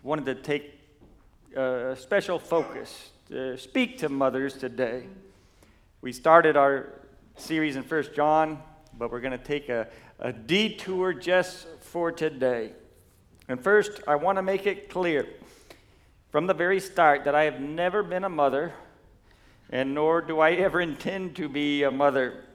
wanted to take a special focus to speak to mothers today. We started our series in 1 John, but we're going to take a detour just for today. And first, I want to make it clear from the very start that I have never been a mother, and nor do I ever intend to be a mother.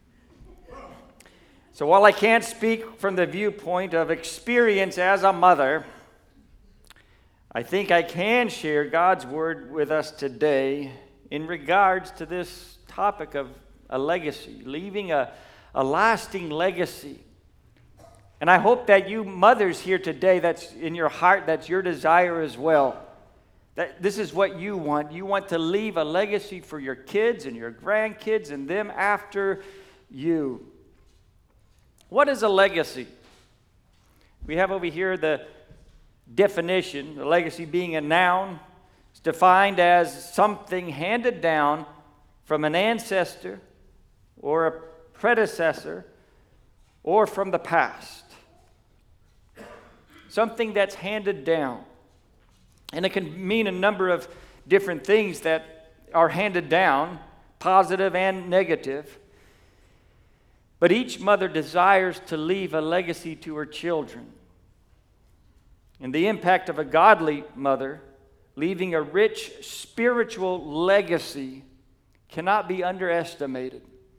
So while I can't speak from the viewpoint of experience as a mother, I think I can share God's word with us today in regards to this topic of a legacy, leaving a lasting legacy. And I hope that you mothers here today, that's in your heart, that's your desire as well. That this is what you want. You want to leave a legacy for your kids and your grandkids and them after you. What is a legacy? We have over here the definition, the legacy being a noun. It's defined as something handed down from an ancestor or a predecessor or from the past. Something that's handed down. And it can mean a number of different things that are handed down, positive and negative. But each mother desires to leave a legacy to her children. And the impact of a godly mother leaving a rich spiritual legacy cannot be underestimated.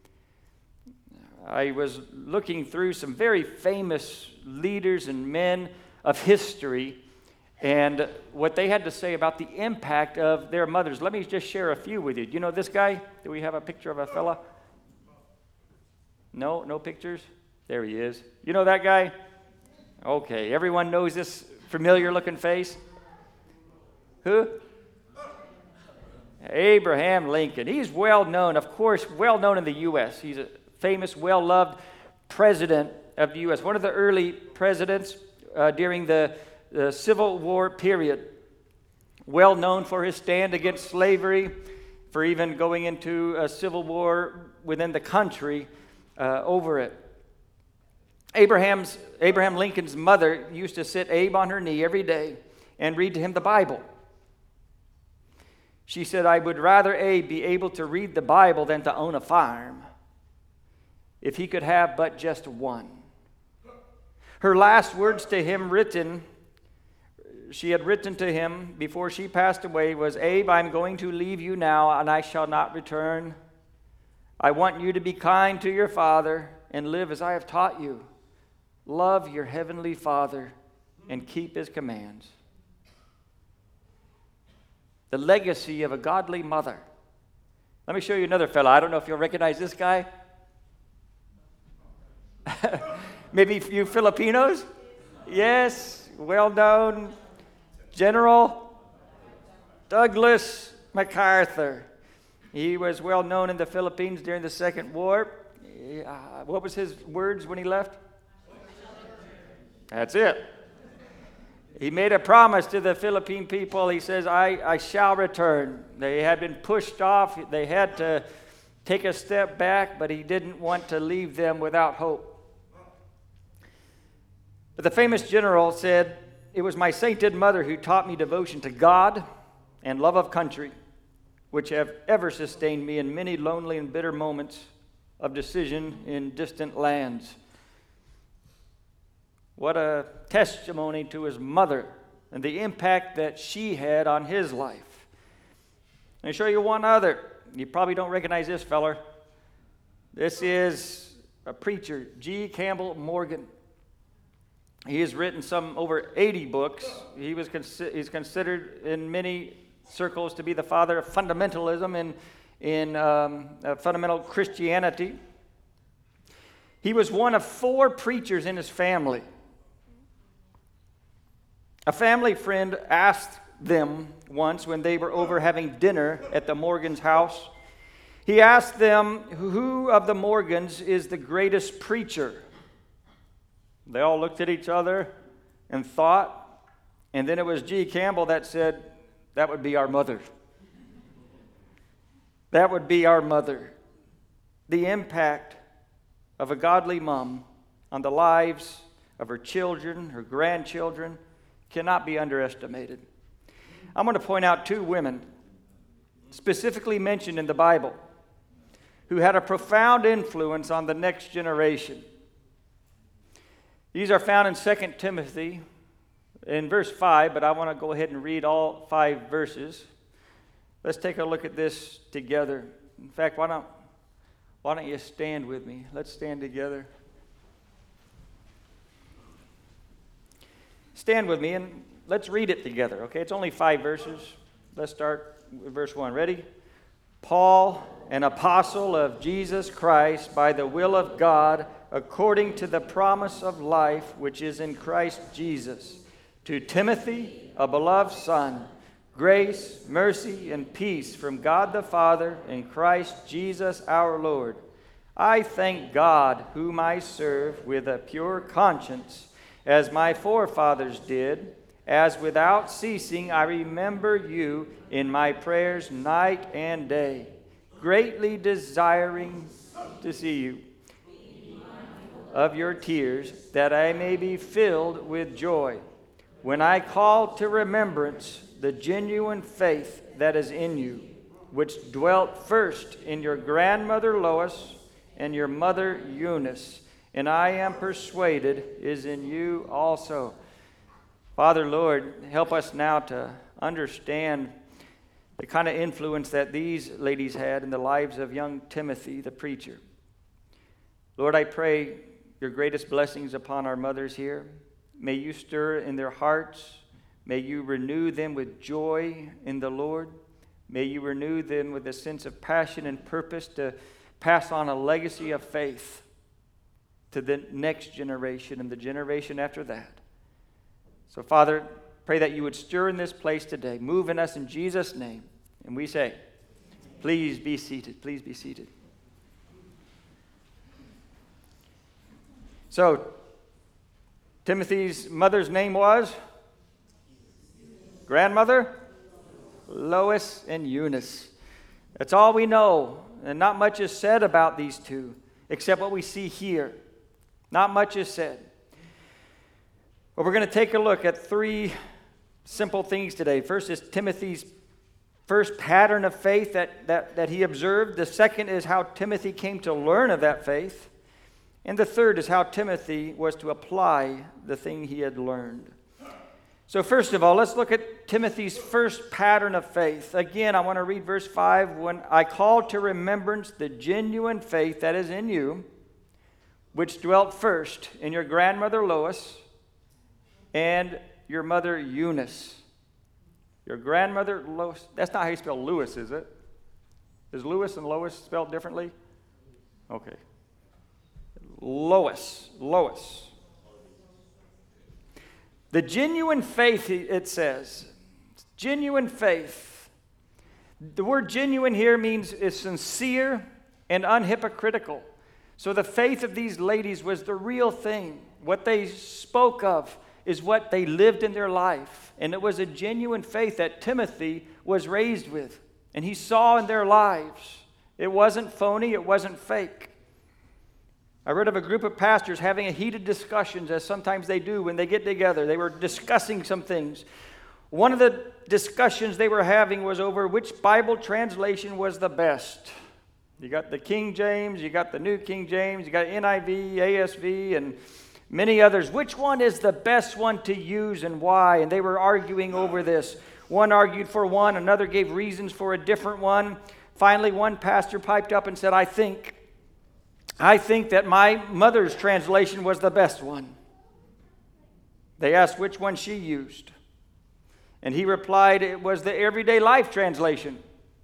I was looking through some very famous leaders and men of history and what they had to say about the impact of their mothers. Let me just share a few with you. Do you know this guy? Do we have a picture of a fella? No pictures? There he is. You know that guy? Okay, everyone knows this familiar-looking face? Who? Abraham Lincoln. He's well-known, of course, well-known in the U.S. He's a famous, well-loved president of the U.S., one of the early presidents during the Civil War period. Well-known for his stand against slavery, for even going into a civil war within the country over it. Abraham Lincoln's mother used to sit Abe on her knee every day and read to him the Bible. She said, "I would rather Abe be able to read the Bible than to own a farm, if he could have but just one." Her last words to him she had written to him before she passed away was, "Abe, I'm going to leave you now, and I shall not return. I want you to be kind to your father and live as I have taught you. Love your heavenly Father and keep his commands." The legacy of a godly mother. Let me show you another fellow. I don't know if you'll recognize this guy. Maybe you Filipinos? Yes, well-known General Douglas MacArthur. He was well known in the Philippines during the Second War. What was his words when he left? That's it. He made a promise to the Philippine people. He says, I shall return. They had been pushed off. They had to take a step back, but he didn't want to leave them without hope. But the famous general said, "It was my sainted mother who taught me devotion to God and love of country, which have ever sustained me in many lonely and bitter moments of decision in distant lands." What a testimony to his mother and the impact that she had on his life. Let me show you one other. You probably don't recognize this feller. This is a preacher, G. Campbell Morgan. He has written some over 80 books. He's considered in many circles to be the father of fundamentalism in fundamental Christianity. He was one of 4 preachers in his family. A family friend asked them once when they were over having dinner at the Morgans' house. He asked them, "Who of the Morgans is the greatest preacher?" They all looked at each other and thought, and then it was G. Campbell that said, "That would be our mother." That would be our mother. The impact of a godly mom on the lives of her children, her grandchildren, cannot be underestimated. I'm going to point out two women specifically mentioned in the Bible who had a profound influence on the next generation. These are found in 2 Timothy in verse 5, but I want to go ahead and read all 5 verses. Let's take a look at this together. In fact, why don't you stand with me? Let's stand together. Stand with me and let's read it together, okay? It's only 5 verses. Let's start with verse 1. Ready? Paul, an apostle of Jesus Christ, by the will of God, according to the promise of life which is in Christ Jesus, to Timothy, a beloved son, grace, mercy, and peace from God the Father and Christ Jesus our Lord. I thank God, whom I serve with a pure conscience, as my forefathers did, as without ceasing I remember you in my prayers night and day, greatly desiring to see you, of your tears, that I may be filled with joy, when I call to remembrance the genuine faith that is in you, which dwelt first in your grandmother Lois and your mother Eunice, and I am persuaded is in you also. Father, Lord, help us now to understand the kind of influence that these ladies had in the lives of young Timothy, the preacher. Lord, I pray your greatest blessings upon our mothers here. May you stir in their hearts. May you renew them with joy in the Lord. May you renew them with a sense of passion and purpose to pass on a legacy of faith to the next generation and the generation after that. So, Father, pray that you would stir in this place today. Move in us in Jesus' name. And we say, please be seated. Please be seated. So, Timothy's mother's name was? Grandmother? Lois and Eunice. That's all we know. And not much is said about these two, except what we see here. Not much is said. But we're going to take a look at 3 simple things today. First is Timothy's first pattern of faith that he observed. The second is how Timothy came to learn of that faith. And the third is how Timothy was to apply the thing he had learned. So first of all, let's look at Timothy's first pattern of faith. Again, I want to read verse 5. When I call to remembrance the genuine faith that is in you, which dwelt first in your grandmother Lois and your mother Eunice. Your grandmother Lois. That's not how you spell Lewis, is it? Is Lewis and Lois spelled differently? Okay. Lois. The genuine faith, it says. Genuine faith. The word genuine here means is sincere and unhypocritical. So the faith of these ladies was the real thing. What they spoke of is what they lived in their life. And it was a genuine faith that Timothy was raised with. And he saw in their lives. It wasn't phony. It wasn't fake. I read of a group of pastors having a heated discussions, as sometimes they do when they get together. They were discussing some things. One of the discussions they were having was over which Bible translation was the best. You got the King James, you got the New King James, you got NIV, ASV, and many others. Which one is the best one to use and why? And they were arguing over this. One argued for one, another gave reasons for a different one. Finally, one pastor piped up and said, I think that my mother's translation was the best one. They asked which one she used. And he replied, it was the Everyday Life translation.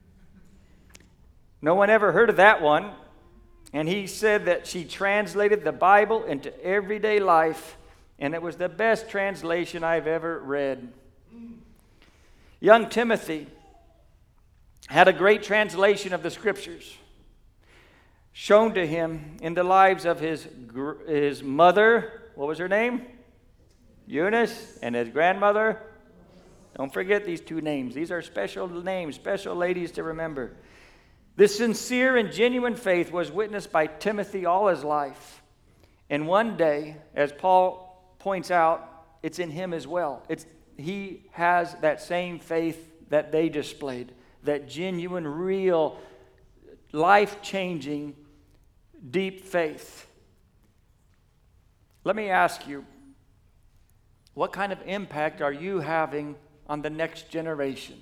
No one ever heard of that one. And he said that she translated the Bible into everyday life, and it was the best translation I've ever read. Young Timothy had a great translation of the Scriptures shown to him in the lives of his mother. What was her name? Eunice. And his grandmother. Don't forget these 2 names. These are special names, special ladies to remember. This sincere and genuine faith was witnessed by Timothy all his life. And one day, as Paul points out it's in him as well. He has that same faith that they displayed, that genuine, real, life-changing, deep faith. Let me ask you, what kind of impact are you having on the next generation?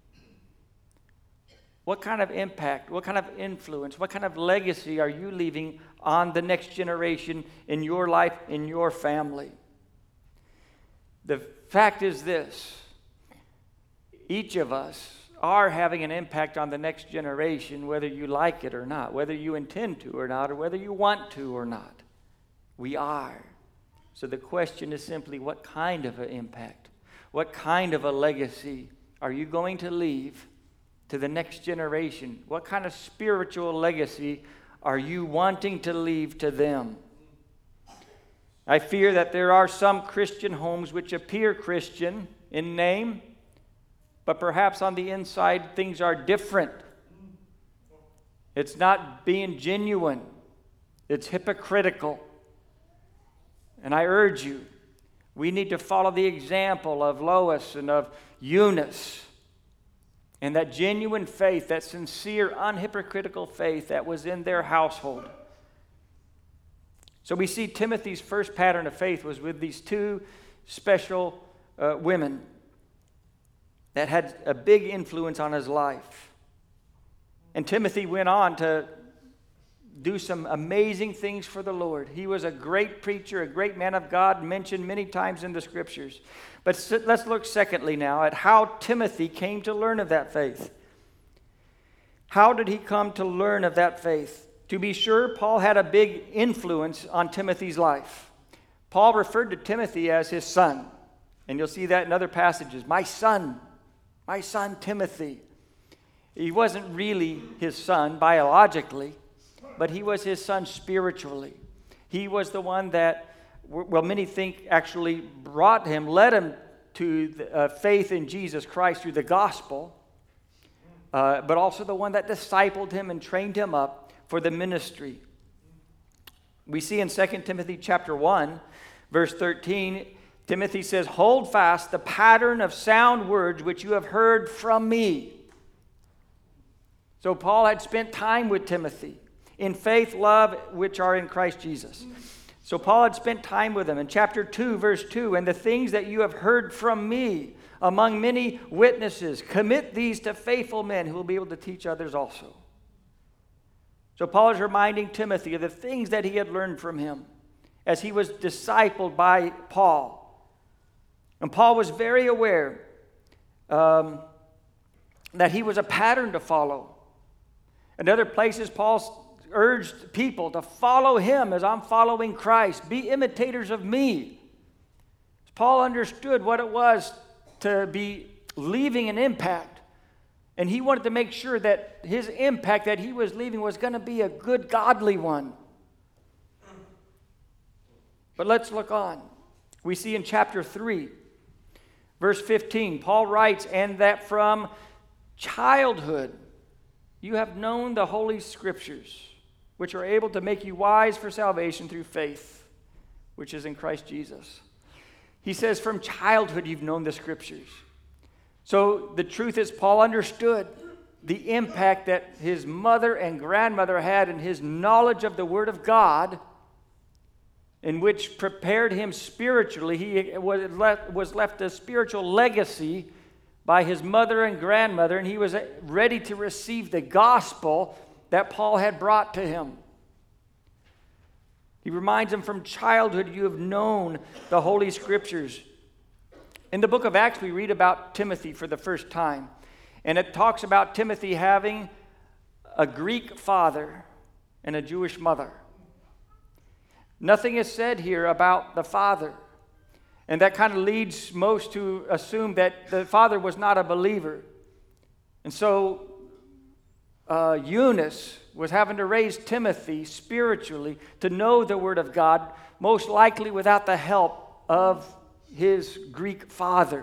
What kind of impact, what kind of influence, what kind of legacy are you leaving on the next generation in your life, in your family? The fact is this: each of us are having an impact on the next generation, whether you like it or not, whether you intend to or not, or whether you want to or not. We are. So the question is simply, what kind of an impact, what kind of a legacy are you going to leave to the next generation? What kind of spiritual legacy are you wanting to leave to them? I fear that there are some Christian homes which appear Christian in name, but perhaps on the inside things are different. It's not being genuine. It's hypocritical. And I urge you, we need to follow the example of Lois and of Eunice, and that genuine faith, that sincere, unhypocritical faith that was in their household. So we see Timothy's first pattern of faith was with these two special women that had a big influence on his life. And Timothy went on to do some amazing things for the Lord. He was a great preacher, a great man of God, mentioned many times in the Scriptures. But let's look secondly now at how Timothy came to learn of that faith. How did he come to learn of that faith? To be sure, Paul had a big influence on Timothy's life. Paul referred to Timothy as his son. And you'll see that in other passages. My son Timothy. He wasn't really his son biologically, but he was his son spiritually. He was the one that, well, many think actually led him to faith in Jesus Christ through the gospel, but also the one that discipled him and trained him up for the ministry. We see in 2 Timothy chapter 1, verse 13, Timothy says, "Hold fast the pattern of sound words which you have heard from me." So Paul had spent time with Timothy in faith, love, which are in Christ Jesus. So Paul had spent time with him. In chapter 2, verse 2, "And the things that you have heard from me among many witnesses, commit these to faithful men who will be able to teach others also." So Paul is reminding Timothy of the things that he had learned from him as he was discipled by Paul. And Paul was very aware that he was a pattern to follow. In other places, Paul urged people to follow him as I'm following Christ. Be imitators of me. Paul understood what it was to be leaving an impact. And he wanted to make sure that his impact that he was leaving was going to be a good, godly one. But let's look on. We see in chapter 3, verse 15, Paul writes, "And that from childhood you have known the Holy Scriptures, which are able to make you wise for salvation through faith, which is in Christ Jesus." He says from childhood you've known the Scriptures. So the truth is, Paul understood the impact that his mother and grandmother had in his knowledge of the Word of God, in which prepared him spiritually. He was left a spiritual legacy by his mother and grandmother, and he was ready to receive the gospel that Paul had brought to him. He reminds him from childhood you have known the Holy Scriptures. In the book of Acts, we read about Timothy for the first time, and it talks about Timothy having a Greek father and a Jewish mother. Nothing is said here about the father, and that kind of leads most to assume that the father was not a believer. And so Eunice was having to raise Timothy spiritually to know the Word of God, most likely without the help of his Greek father.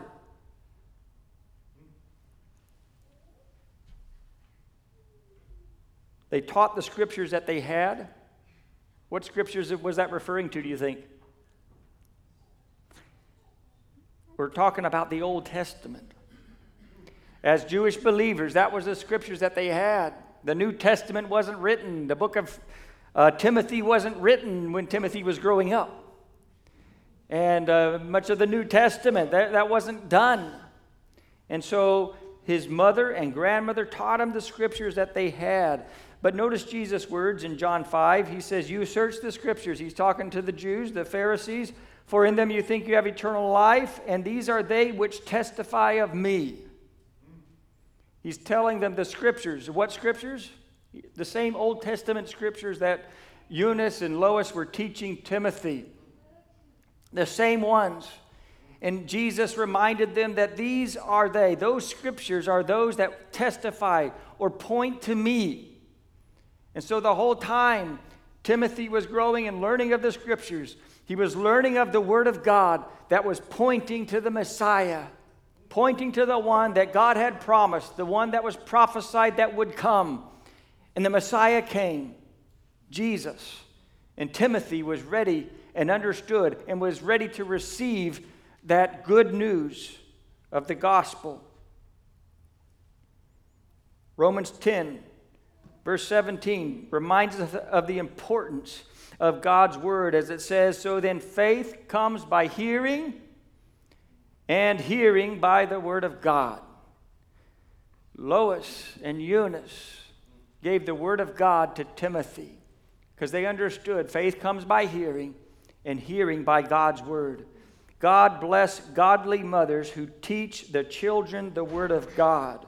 They taught the Scriptures that they had. What Scriptures was that referring to, do you think? We're talking about the Old Testament. As Jewish believers, that was the scriptures that they had. The New Testament wasn't written. The book of Timothy wasn't written when Timothy was growing up. And much of the New Testament, that wasn't done. And so his mother and grandmother taught him the scriptures that they had. But notice Jesus' words in John 5. He says, you search the scriptures. He's talking to the Jews, the Pharisees. For in them you think you have eternal life, and these are they which testify of me. He's telling them the scriptures. What scriptures? The same Old Testament scriptures that Eunice and Lois were teaching Timothy. The same ones. And Jesus reminded them that these are they. Those scriptures are those that testify or point to me. And so the whole time Timothy was growing and learning of the scriptures, he was learning of the word of God that was pointing to the Messiah, pointing to the one that God had promised, the one that was prophesied that would come. And the Messiah came, Jesus. And Timothy was ready and understood and was ready to receive that good news of the gospel. Romans 10, verse 17, reminds us of the importance of God's word, as it says, so then faith comes by hearing, and hearing by the word of God. Lois and Eunice gave the word of God to Timothy because they understood faith comes by hearing, and hearing by God's word. God bless godly mothers who teach the children the word of God.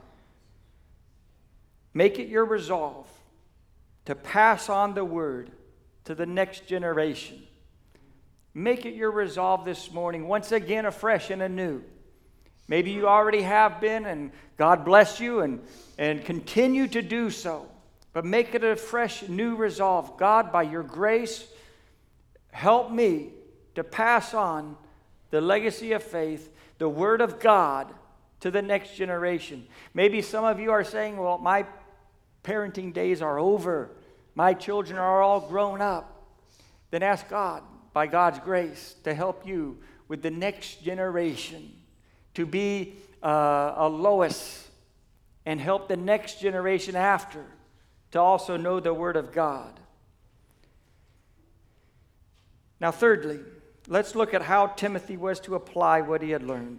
Make it your resolve to pass on the word to the next generation. Make it your resolve this morning, once again, afresh and anew. Maybe you already have been, and God bless you, and continue to do so. But make it a fresh, new resolve. God, by your grace, help me to pass on the legacy of faith, the word of God, to the next generation. Maybe some of you are saying, well, my parenting days are over. My children are all grown up. Then ask God, by God's grace, to help you with the next generation, to be a Lois and help the next generation after to also know the word of God. Now, thirdly, let's look at how Timothy was to apply what he had learned.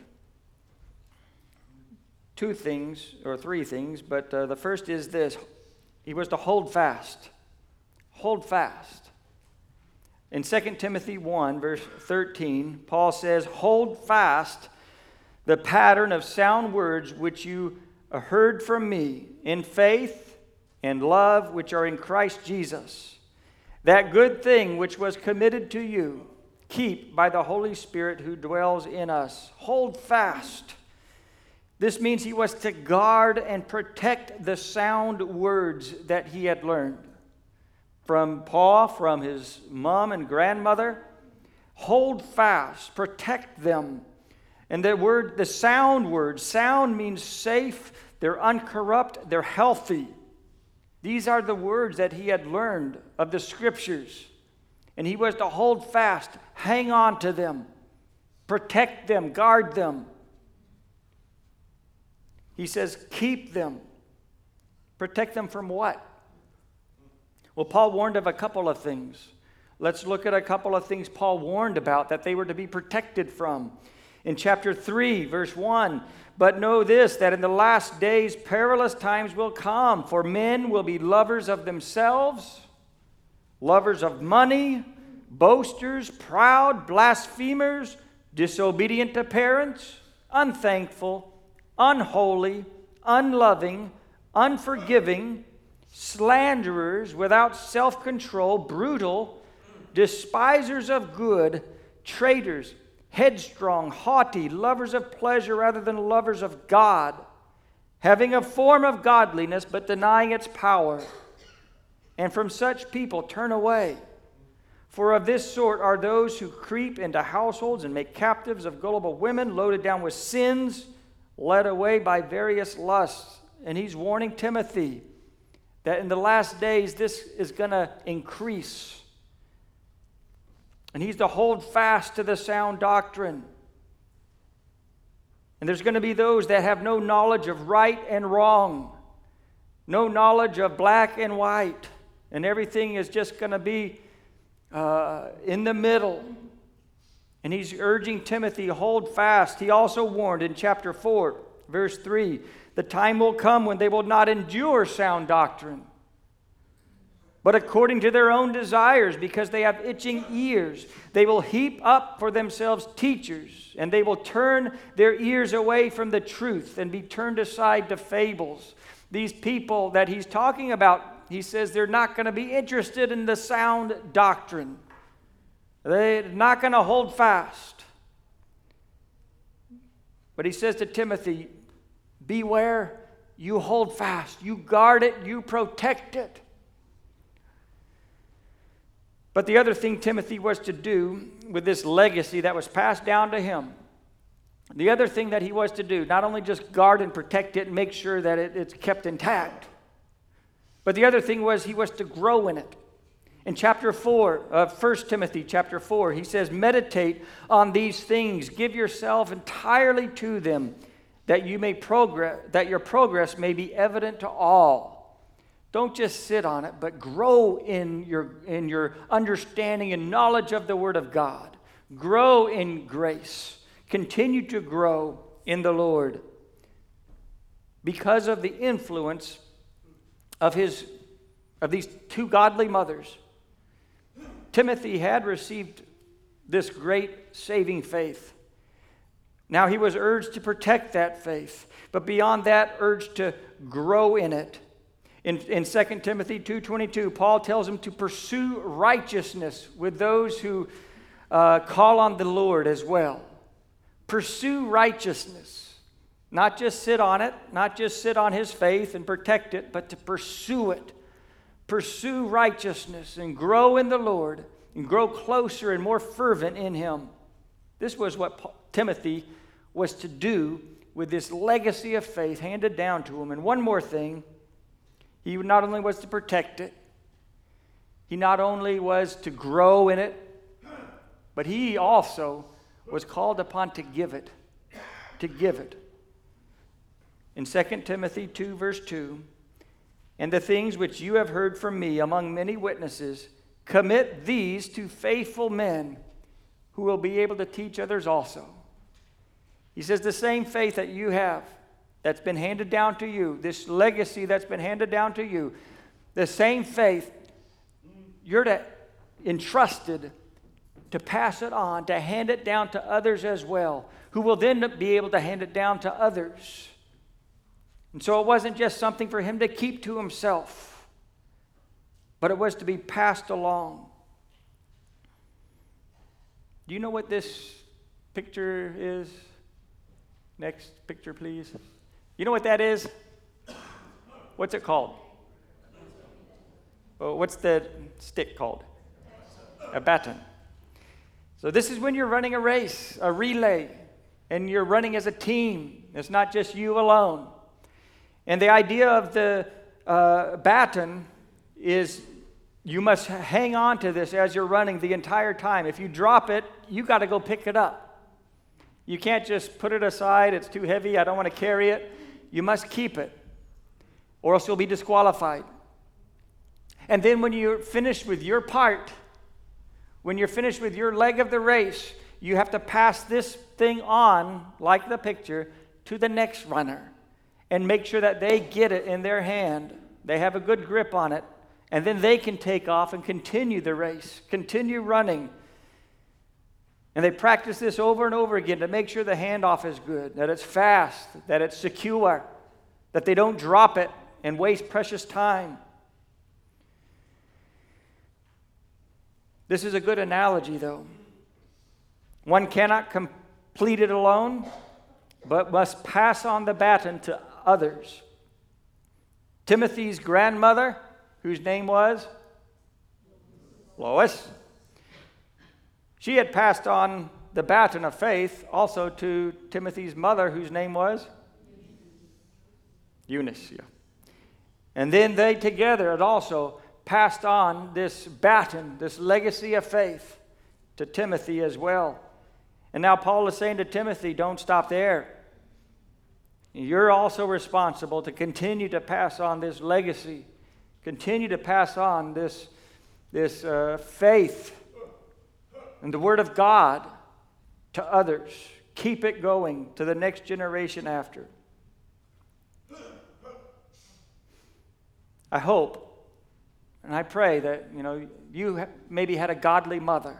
Two things, or three things, but the first is this. He was to hold fast. Hold fast. In 2 Timothy 1, verse 13, Paul says, hold fast the pattern of sound words which you heard from me in faith and love which are in Christ Jesus. That good thing which was committed to you, keep by the Holy Spirit who dwells in us. Hold fast. This means he was to guard and protect the sound words that he had learned from Paul, from his mom and grandmother. Hold fast, protect them. And the sound words, sound means safe, they're uncorrupt, they're healthy. These are the words that he had learned of the scriptures. And he was to hold fast, hang on to them, protect them, guard them. He says, keep them. Protect them from what? Well, Paul warned of a couple of things. Let's look at a couple of things Paul warned about that they were to be protected from. In chapter 3, verse 1, but know this, that in the last days perilous times will come, for men will be lovers of themselves, lovers of money, boasters, proud, blasphemers, disobedient to parents, unthankful, unholy, unloving, unforgiving, slanderers, without self-control, brutal, despisers of good, traitors, headstrong, haughty, lovers of pleasure rather than lovers of God, having a form of godliness but denying its power. And from such people turn away. For of this sort are those who creep into households and make captives of gullible women, loaded down with sins, led away by various lusts. And he's warning Timothy that in the last days this is going to increase. And he's to hold fast to the sound doctrine. And there's going to be those that have no knowledge of right and wrong, no knowledge of black and white, and everything is just going to be in the middle. And he's urging Timothy, hold fast. He also warned in chapter 4, verse 3, the time will come when they will not endure sound doctrine, but according to their own desires, because they have itching ears, they will heap up for themselves teachers, and they will turn their ears away from the truth and be turned aside to fables. These people that he's talking about, he says they're not going to be interested in the sound doctrine. They're not going to hold fast. But he says to Timothy, beware, you hold fast, you guard it, you protect it. But the other thing Timothy was to do with this legacy that was passed down to him, the other thing that he was to do, not only just guard and protect it and make sure that it's kept intact, but the other thing was he was to grow in it. In chapter 4 of 1 Timothy chapter 4, he says, meditate on these things, give yourself entirely to them, that you may progress, that your progress may be evident to all. Don't just sit on it, but grow in your understanding and knowledge of the Word of God. Grow in grace. Continue to grow in the Lord. Because of the influence of these two godly mothers, Timothy had received this great saving faith. Now he was urged to protect that faith, but beyond that, urged to grow in it. In 2 Timothy 2:22, Paul tells him to pursue righteousness with those who call on the Lord as well. Pursue righteousness. Not just sit on it, not just sit on his faith and protect it, but to pursue it. Pursue righteousness and grow in the Lord and grow closer and more fervent in him. This was what Timothy was to do with this legacy of faith handed down to him. And one more thing, he not only was to protect it, he not only was to grow in it, but he also was called upon to give it. To give it. In 2 Timothy 2, verse 2, and the things which you have heard from me among many witnesses, commit these to faithful men who will be able to teach others also. He says the same faith that you have, that's been handed down to you, this legacy that's been handed down to you, the same faith, you're entrusted to pass it on, to hand it down to others as well, who will then be able to hand it down to others. And so it wasn't just something for him to keep to himself, but it was to be passed along. Do you know what this picture is? Next picture, please. You know what that is? What's it called? Oh, what's the stick called? A baton. So this is when you're running a race, a relay, and you're running as a team. It's not just you alone. And the idea of the baton is you must hang on to this as you're running the entire time. If you drop it, you got to go pick it up. You can't just put it aside. It's too heavy. I don't want to carry it. You must keep it, or else you'll be disqualified. And then when you're finished with your part, when you're finished with your leg of the race, you have to pass this thing on, like the picture, to the next runner and make sure that they get it in their hand. They have a good grip on it, and then they can take off and continue the race, continue running. And they practice this over and over again to make sure the handoff is good, that it's fast, that it's secure, that they don't drop it and waste precious time. This is a good analogy, though. One cannot complete it alone, but must pass on the baton to others. Timothy's grandmother, whose name was Lois, she had passed on the baton of faith also to Timothy's mother, whose name was Eunice. Yeah. And then they together had also passed on this baton, this legacy of faith to Timothy as well. And now Paul is saying to Timothy, don't stop there. You're also responsible to continue to pass on this legacy, continue to pass on this faith and the Word of God to others. Keep it going to the next generation after. I hope and I pray that you maybe had a godly mother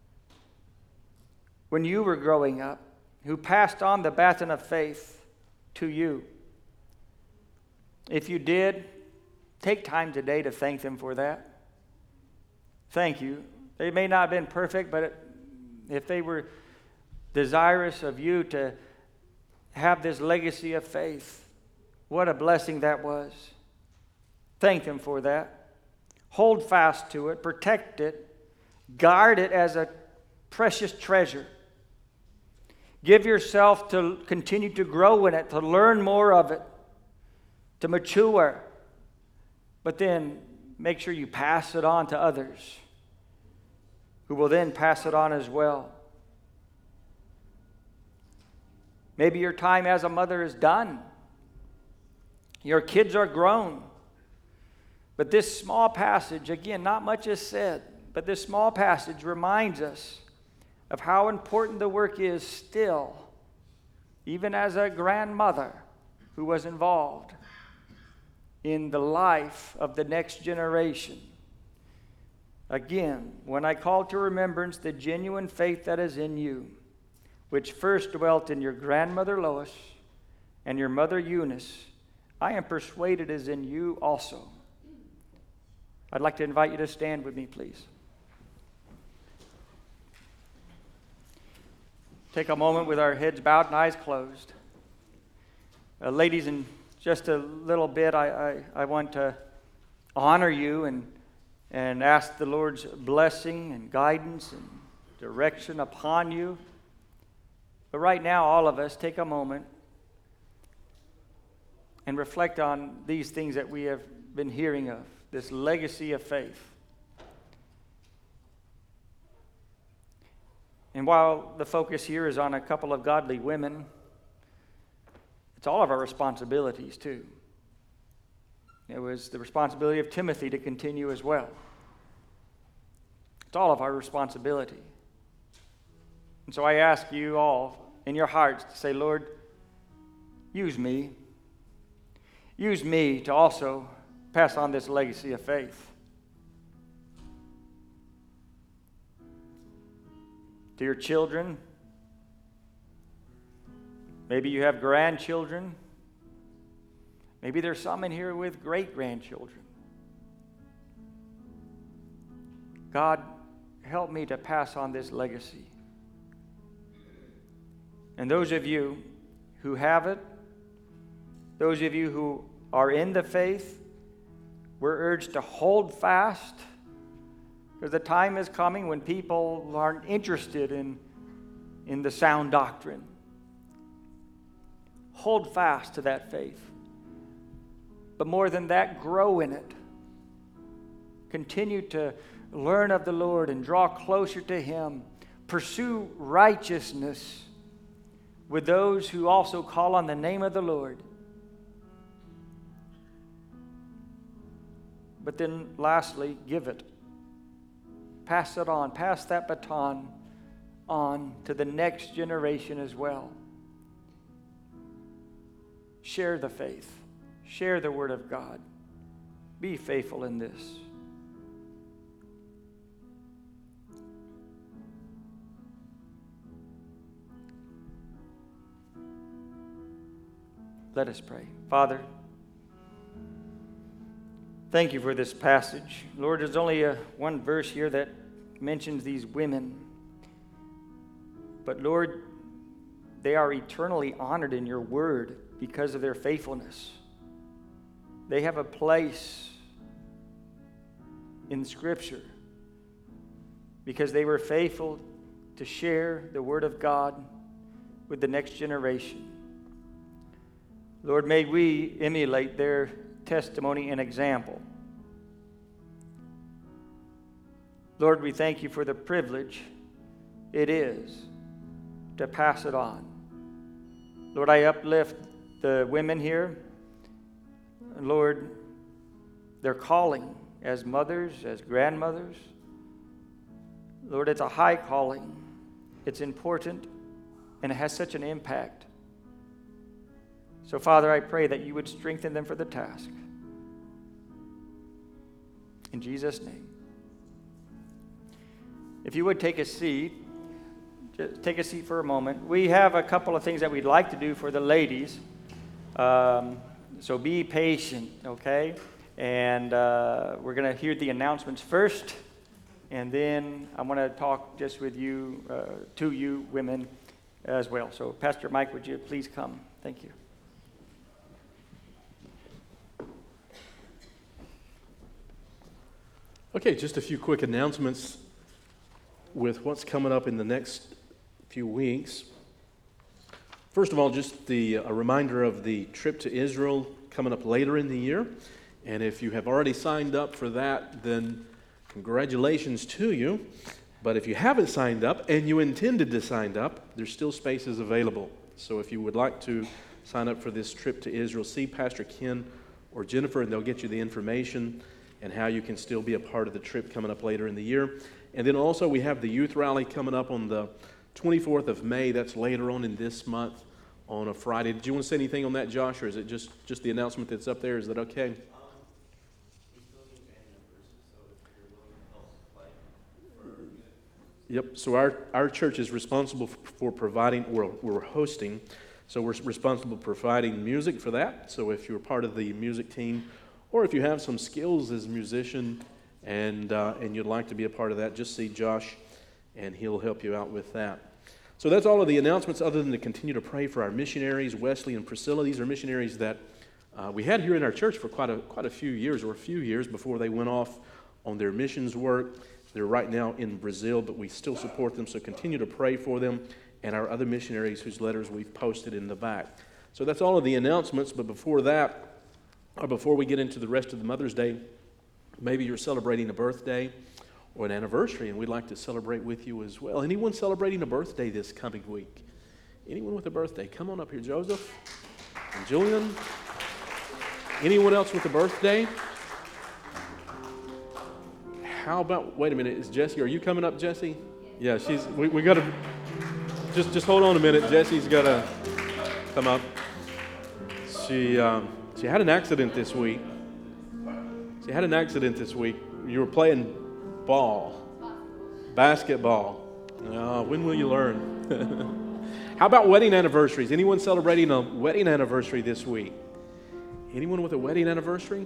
when you were growing up who passed on the baton of faith to you. If you did, take time today to thank them for that. Thank you. They may not have been perfect, but if they were desirous of you to have this legacy of faith, what a blessing that was. Thank them for that. Hold fast to it, protect it, guard it as a precious treasure. Give yourself to continue to grow in it, to learn more of it, to mature. But then make sure you pass it on to others who will then pass it on as well. Maybe your time as a mother is done. Your kids are grown. But this small passage, again, not much is said, but this small passage reminds us of how important the work is still, even as a grandmother who was involved in the life of the next generation. Again, when I call to remembrance the genuine faith that is in you, which first dwelt in your grandmother Lois and your mother Eunice, I am persuaded is in you also. I'd like to invite you to stand with me, please. Take a moment with our heads bowed and eyes closed. Ladies, in just a little bit, I want to honor you and ask the Lord's blessing and guidance and direction upon you. But right now, all of us, take a moment and reflect on these things that we have been hearing of, this legacy of faith. And while the focus here is on a couple of godly women, it's all of our responsibilities too. It was the responsibility of Timothy to continue as well. It's all of our responsibility. And so I ask you all in your hearts to say, Lord, use me. Use me to also pass on this legacy of faith. To your children. Maybe you have grandchildren. Maybe there's some in here with great-grandchildren. God, help me to pass on this legacy. And those of you who have it, those of you who are in the faith, we're urged to hold fast, because the time is coming when people aren't interested in the sound doctrine. Hold fast to that faith. But more than that, grow in it. Continue to learn of the Lord and draw closer to Him. Pursue righteousness with those who also call on the name of the Lord. But then lastly, give it. Pass it on. Pass that baton on to the next generation as well. Share the faith. Share the Word of God. Be faithful in this. Let us pray. Father, thank you for this passage. Lord, there's only one verse here that mentions these women. But Lord, they are eternally honored in your word because of their faithfulness. They have a place in Scripture because they were faithful to share the word of God with the next generation. Lord, may we emulate their testimony and example. Lord, we thank you for the privilege it is to pass it on. Lord, I uplift the women here. Lord, their calling as mothers, as grandmothers. Lord, it's a high calling. It's important, and it has such an impact. So, Father, I pray that you would strengthen them for the task. In Jesus' name. If you would take a seat, just take a seat for a moment. We have a couple of things that we'd like to do for the ladies. So be patient, okay? And we're going to hear the announcements first, and then I want to talk just with you, to you women as well. So Pastor Mike, would you please come? Thank you. Okay, just a few quick announcements with what's coming up in the next few weeks. First of all, just a reminder of the trip to Israel coming up later in the year. And if you have already signed up for that, then congratulations to you. But if you haven't signed up and you intended to sign up, there's still spaces available. So if you would like to sign up for this trip to Israel, see Pastor Ken or Jennifer, and they'll get you the information and how you can still be a part of the trip coming up later in the year. And then also we have the youth rally coming up on the 24th of May. That's later on in this month on a Friday. Did you want to say anything on that, Josh, or is it just the announcement that's up there? Is that okay? Yep, so our church is responsible for providing, we're hosting, so we're responsible for providing music for that. So if you're part of the music team, or if you have some skills as a musician and you'd like to be a part of that, just see Josh and he'll help you out with that. So that's all of the announcements, other than to continue to pray for our missionaries, Wesley and Priscilla. These are missionaries that we had here in our church for quite a few years, or a few years before they went off on their missions work. They're right now in Brazil, but we still support them, so continue to pray for them and our other missionaries whose letters we've posted in the back. So that's all of the announcements, but before that, or before we get into the rest of the Mother's Day, maybe you're celebrating a birthday or an anniversary, and we'd like to celebrate with you as well. Anyone celebrating a birthday this coming week? Anyone with a birthday? Come on up here, Joseph and Julian. Anyone else with a birthday? How about, wait a minute, is Jessie, are you coming up, Jessie? Yeah, we got to, just hold on a minute. Jessie's got to come up. She had an accident this week. You were playing basketball. When will you learn? How about wedding anniversaries? Anyone celebrating a wedding anniversary this week? Anyone with a wedding anniversary?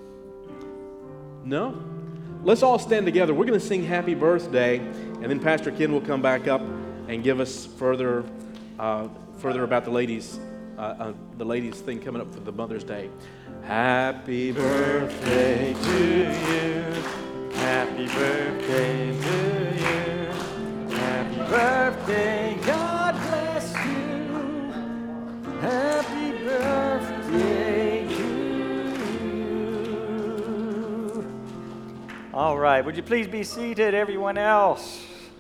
No? Let's all stand together. We're going to sing Happy Birthday, and then Pastor Ken will come back up and give us further about the ladies' thing coming up for the Mother's Day. Happy birthday to you. Happy birthday to you. Happy birthday, God bless you. Happy birthday to you. All right, would you please be seated, everyone else?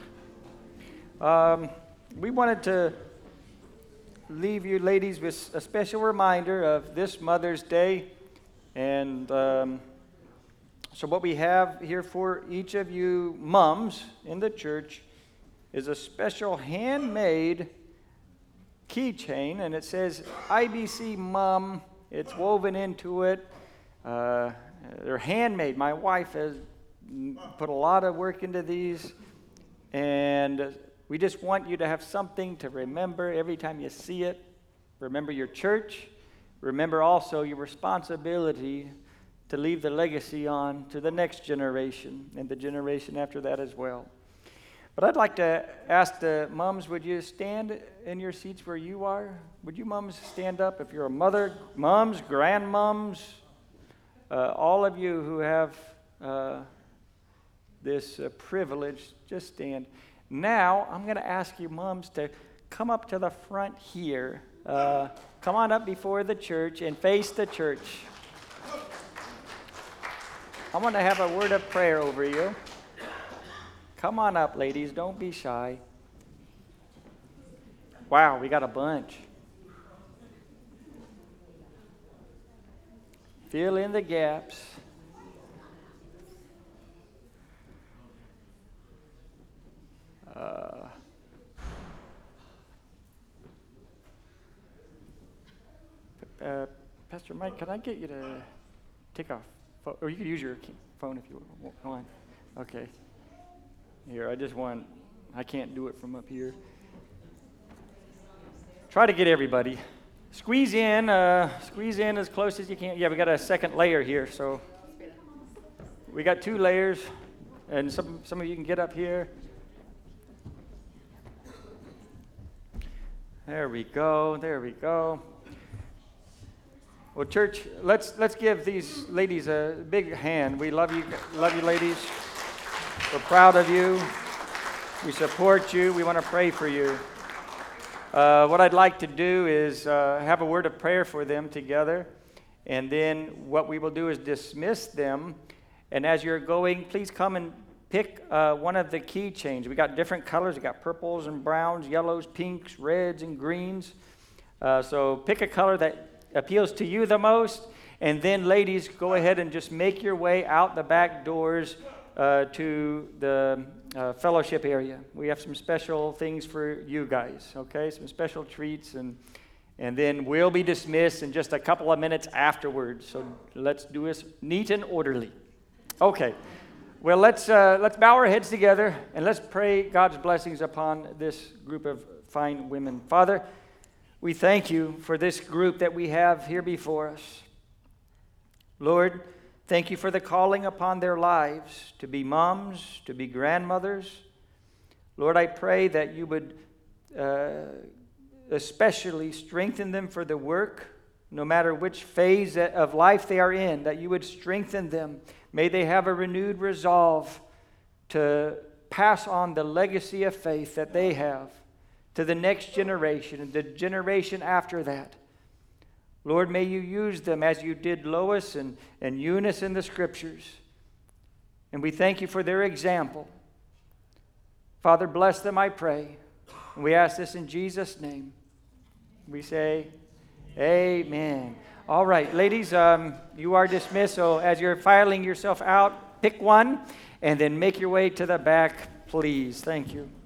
We wanted to leave you ladies with a special reminder of this Mother's Day. And so what we have here for each of you moms in the church is a special handmade keychain, and it says IBC Mom. It's woven into it. They're handmade. My wife has put a lot of work into these, and we just want you to have something to remember every time you see it. Remember your church. Remember also your responsibility to leave the legacy on to the next generation and the generation after that as well. But I'd like to ask the moms, would you stand in your seats where you are? Would you moms stand up if you're a mother, moms, grandmoms, all of you who have this privilege, just stand. Now, I'm going to ask you moms to come up to the front here. Come on up before the church and face the church. I want to have a word of prayer over you. Come on up, ladies. Don't be shy. Wow, we got a bunch. Fill in the gaps. Pastor Mike, can I get you to take off? Or you could use your phone if you want. Okay. Here, I can't do it from up here. Try to get everybody. Squeeze in as close as you can. Yeah, we got a second layer here, so we got 2 layers, and some of you can get up here. There we go. Well, church, let's give these ladies a big hand. We love you ladies. We're proud of you. We support you. We want to pray for you. What I'd like to do is have a word of prayer for them together, and then what we will do is dismiss them. And as you're going, please come and pick one of the keychains. We got different colors. We got purples and browns, yellows, pinks, reds, and greens. So pick a color that appeals to you the most, and then ladies, go ahead and just make your way out the back doors to the fellowship area. We have some special things for you guys, okay? Some special treats, and then we'll be dismissed in just a couple of minutes afterwards. So let's do this neat and orderly. Okay. Well, let's bow our heads together and let's pray God's blessings upon this group of fine women. Father, we thank you for this group that we have here before us. Lord, thank you for the calling upon their lives to be moms, to be grandmothers. Lord, I pray that you would especially strengthen them for the work, no matter which phase of life they are in, that you would strengthen them. May they have a renewed resolve to pass on the legacy of faith that they have to the next generation and the generation after that. Lord, may you use them as you did Lois and Eunice in the Scriptures. And we thank you for their example. Father, bless them, I pray. And we ask this in Jesus' name. We say, amen. All right, ladies, you are dismissed. So as you're filing yourself out, pick one and then make your way to the back, please. Thank you.